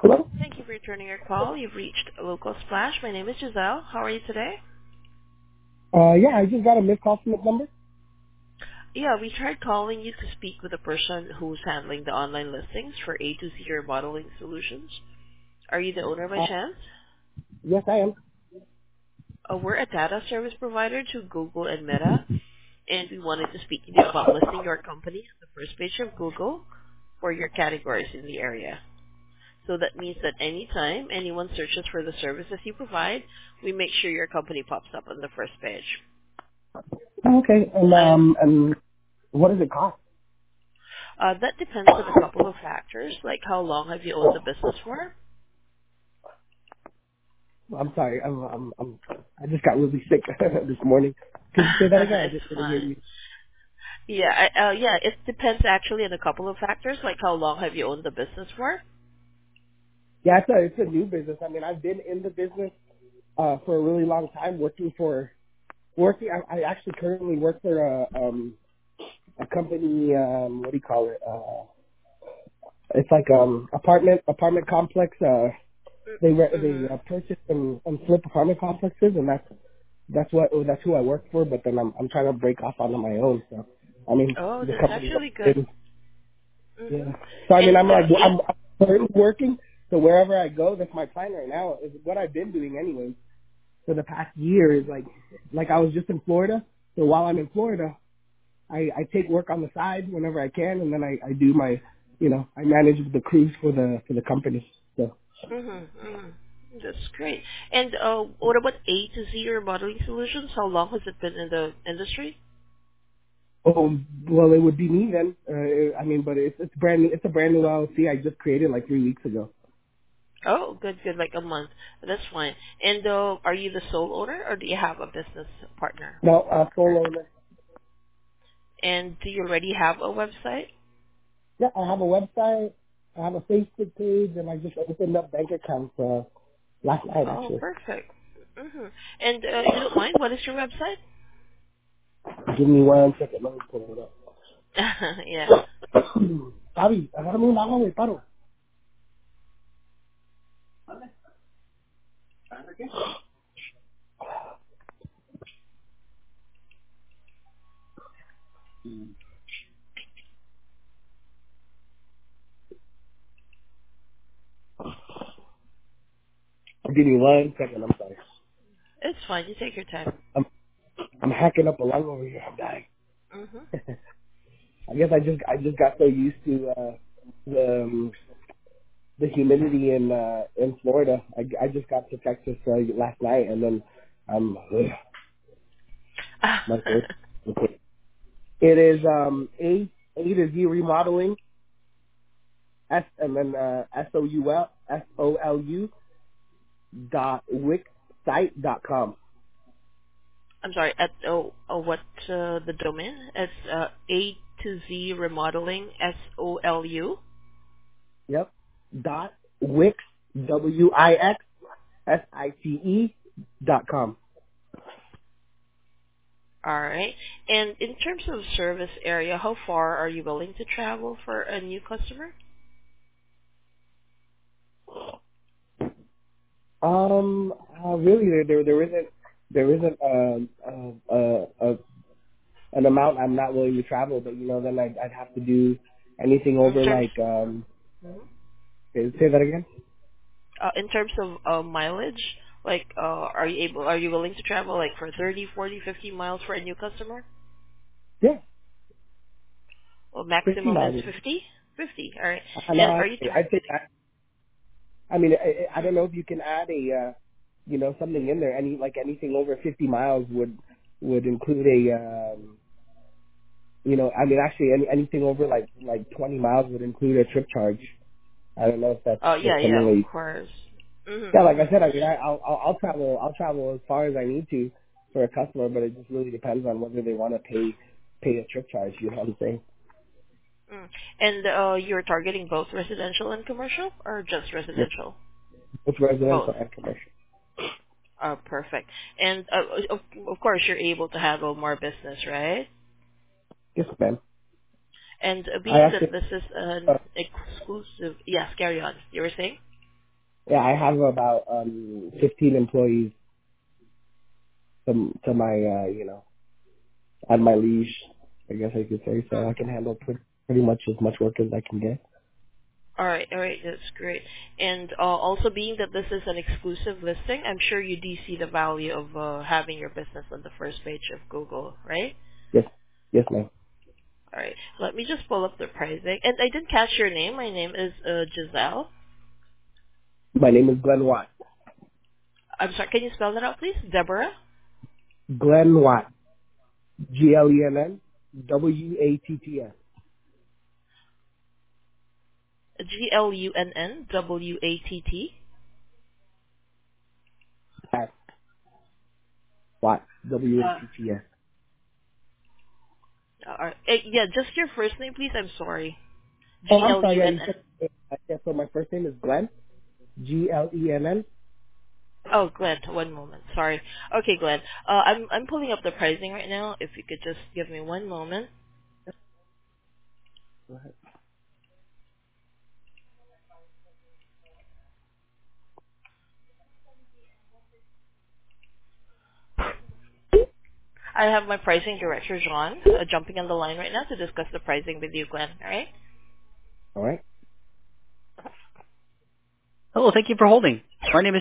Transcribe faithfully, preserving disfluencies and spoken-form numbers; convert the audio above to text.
Hello? Thank you for returning your call. You've reached Local Splash. My name is Giselle. How are you today? Uh, yeah, I just got a missed call from this number. Yeah, we tried calling you to speak with the person who's handling the online listings for A to Z Remodeling Solutions. Are you the owner by Uh, chance? yes, I am. Uh, we're a data service provider to Google and Meta, and we wanted to speak to you about listing your company on the first page of Google for your categories in the area. So that means that anytime anyone searches for the services you provide, we make sure your company pops up on the first page. Oh, okay. And, I'm um, and what does it cost? Uh, that depends on a couple of factors, like how long have you owned the business for? I'm sorry. I'm, I'm, I'm, I just got really sick this morning. Could you say that again? I It's just didn't hear fine. you. Yeah, I, uh, yeah, it depends actually on a couple of factors, like how long have you owned the business for? Yeah, it's a, it's a new business. I mean, I've been in the business, uh, for a really long time working for, working, I, I actually currently work for a, um, a company, um, what do you call it? Uh, it's like, um, apartment, apartment complex, uh, they, re- they, Mm-hmm. uh, purchase and, and flip apartment complexes, and that's That's what that's who I work for, but then I'm I'm trying to break off onto my own. So I mean, Oh, the that's company actually good. didn't. Mm-hmm. Yeah. So I mean, And I'm uh, like yeah, I'm, I'm currently working. So wherever I go, that's my plan right now. Is what I've been doing anyway for the past year. Is like like I was just in Florida. So while I'm in Florida, I I take work on the side whenever I can, and then I I do my you know I manage the crews for the for the company. So. mm-hmm, mm-hmm. That's great. And uh, what about A to Z Remodeling Solutions? How long has it been in the industry? Oh well, it would be me then. Uh, I mean, but it's it's brand new. It's a brand new L L C I just created like three weeks ago. Oh, good, good, like a month. That's fine. And uh, are you the sole owner, or do you have a business partner? No, uh, sole owner. And do you already have a website? Yeah, I have a website. I have a Facebook page, and I just opened up bank accounts uh, last night, Oh, actually. perfect. hmm And uh, if you don't mind, what is your website? Give me one second. Let me pull it up. Yeah. Fabi, agárrame un agua, güey, paro. Give me one second. I'm sorry. It's fine. You take your time. I'm I'm hacking up a lung over here. I'm dying. hmm I guess I just I just got so used to uh, the um, the humidity in uh, in Florida. I, I just got to Texas uh, last night, and then I'm ugh, my throat. Okay. It is um A A to Z remodeling S and then uh, S O U L S O L U dot wixsite dot com. I'm sorry. At oh, oh what uh, the domain? It's uh, A to Z Remodeling S O L U. Yep. Dot wix W I X S I T E dot com. All right. And in terms of service area, how far are you willing to travel for a new customer? Um. Uh, really, there there there isn't there isn't um uh, uh, uh, an amount I'm not willing to travel, but you know then I'd, I'd have to do anything In over terms, like um. Mhm. Say that again. uh, in terms of uh, mileage, like, uh, are you able, are you willing to travel like for thirty, forty, fifty miles for a new customer? Yeah, Well, fifty maximum is miles. fifty. fifty. All right. I know. And I are you I think targeting? I mean, I, I don't Mhm. know if you can add a, uh, you know, something in there. Any like anything over fifty miles would would include a, um, you know, I mean, actually, any anything over like like twenty miles would include a trip charge. I don't know if that's Oh that's yeah, yeah, something of that you, course. Mhm, yeah, like I mhm. said, I mean, I, I'll I'll I'll travel I'll travel as far as I need to for a customer, but it just really depends on whether they want to pay pay a trip charge. You know what I'm saying? Mm. And uh, you're targeting both residential and commercial, or just Yes, residential? both Both. residential and commercial. Oh, perfect. And uh, of, of course, you're able to handle more business, right? Yes, ma'am. And uh, I being that actually this is uh, an exclusive, yes, carry on. You were saying? Yeah, I have about um fifteen employees to to my uh you know at my leash, I guess I could say. So I can handle pretty pretty much as much work as I can get. All right, all right, that's great. And uh, also, being that this is an exclusive listing, I'm sure you do see the value of uh, having your business on the first page of Google, right? Yes, yes, ma'am. All right, let me just pull up the pricing. And I didn't catch your name. My name is uh, Giselle. My name is Glenn Watt. I'm sorry, can you spell that out, please? Deborah? Glenn Watt. G L E N N W A T T S. G L U N N W A T T. S. Watt. W A Uh, T T S. all right. Eh, yeah, just your first name, please. I'm sorry. Oh, G I'm L sorry. U Yeah, N you N. said. Uh, yeah, so my first name is Glenn. G L E N N. Oh, Glenn, one moment. Sorry. Okay, Glenn. Uh, I'm I'm pulling up the pricing right now. If you could just give me one moment. Go ahead. I have my pricing director, John, uh, jumping on the line right now to discuss the pricing with you, Glenn. All right? All right. Hello, thank you for holding. My name is